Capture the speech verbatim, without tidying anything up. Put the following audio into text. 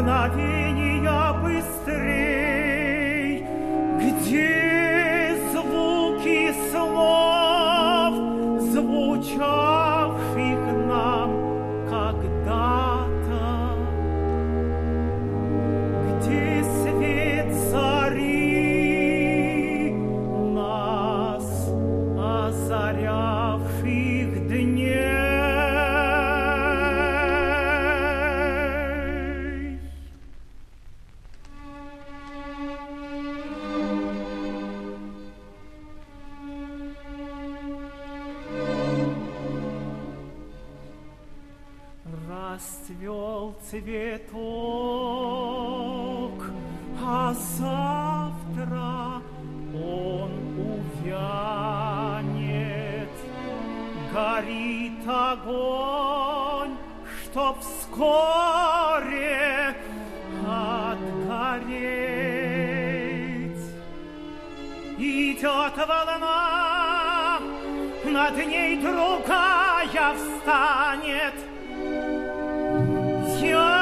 мгновения быстрей, где звуки слов, звучавших нам когда-то, где свет зари нас озарявших дней. Расцвел цветок, а завтра он увянет. Горит огонь, чтоб вскоре отгореть. Идет волна, над ней другая встанет. Я